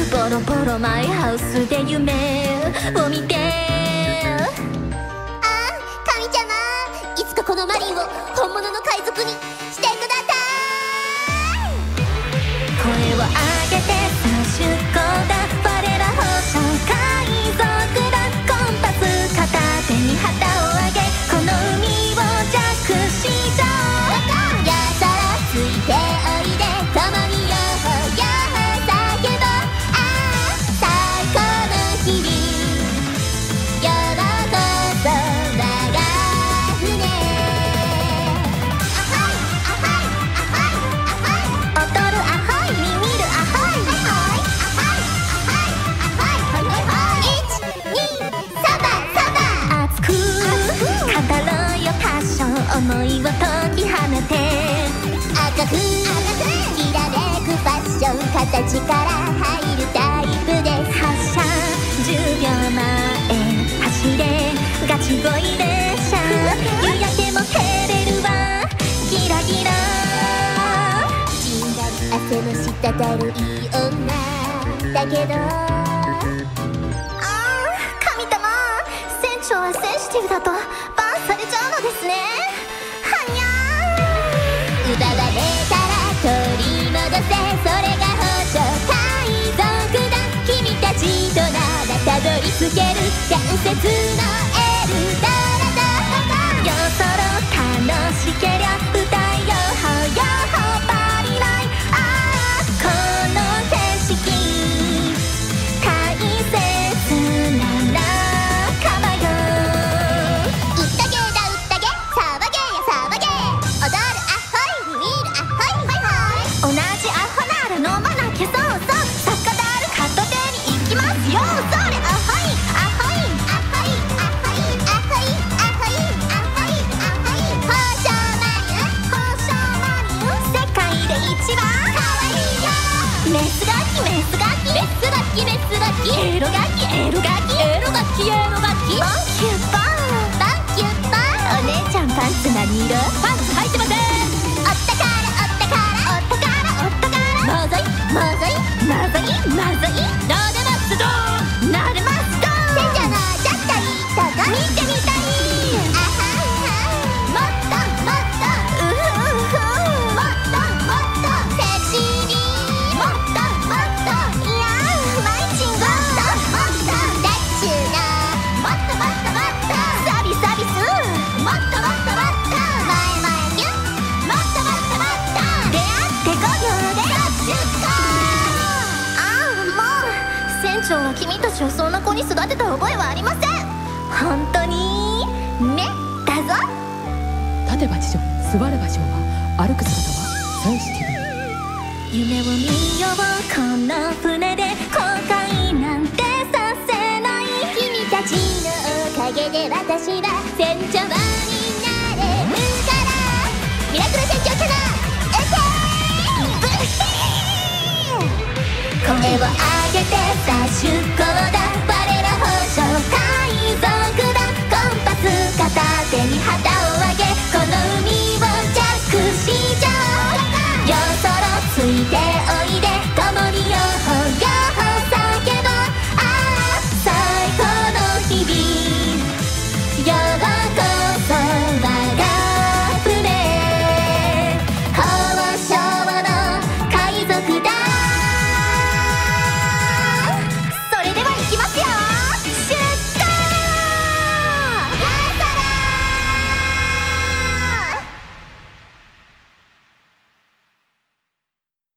ボロボロマイハウスで夢を見て、 神様、いつかこのマリンを本物の海賊にしてください。 声を上げてさ出航だ、我ら宝生海賊だ。コンパス片手に旗を上げ、この海を弱視上。 やたらついておいで、共によほよほ叫ぼう。最高の日々喜ぼう、我が船。 踊るアホイ、みみるアホイ。熱く語ろうよパッション、思いを解き放て。 赤くきらめくファッション、形から入るタイプです。 発車10秒前走れ、ガチ恋列車。夕焼けも照れるわ、ギラギラ。 じんだり汗の滴るいい女だけど、 神様、船長はセンシティブだとバンされちゃうのですね。はにゃ奪われたら取り戻せ、それが宝生海賊だ。君たちとならたどり着ける伝説のエルドラド。 よそろ楽しけりゃ歌いよほよほバリライ。この景色大切な仲間よ。 うったげだうったげ、騒げや騒げ、踊るアホイ、見るアホイ、 同じアホなら飲まなきゃ。そうそう、酒だる片手に行きますよ。それアホイアホイアホイアホイアホイアホイアホイアホイ。宝生マリン、 宝生マリン、世界で一番かわいいよ。 メスガキメスガキ、 メスバッキメスバッキ、 エロガキエロガキ、 エロバッキエロバッキ、 バンキュッバン。 バンキュッバン。 お姉ちゃんパンツ何色？ パンツ履いてません。おったからおったからおったからおったから。 まずいまずいまずいまずい。 なでますぞなれますどー。せんじゃなじゃったりとか見てみたい。あははもっともっとうふうふもっともっとセクシーにもっともっといやマイチンもっともっとダッチューなもっともっともっとサビサビス。 もっともっともっと前前ギュッもっともっともっと出会って5秒で 10個。 もう船長は君たちをそんな子に育てた覚えはありません。本当にねだぞ。 立てば地上、座れば昭和、歩く姿はセンシティブ。 夢を見ようこの船で、後悔なんてさせない。 君たちのおかげで私は船長になれるから。ミラクル船長キャノン撃てー。声を上げてさ出航だ、我ら宝生海賊だ。コンパス片手に旗を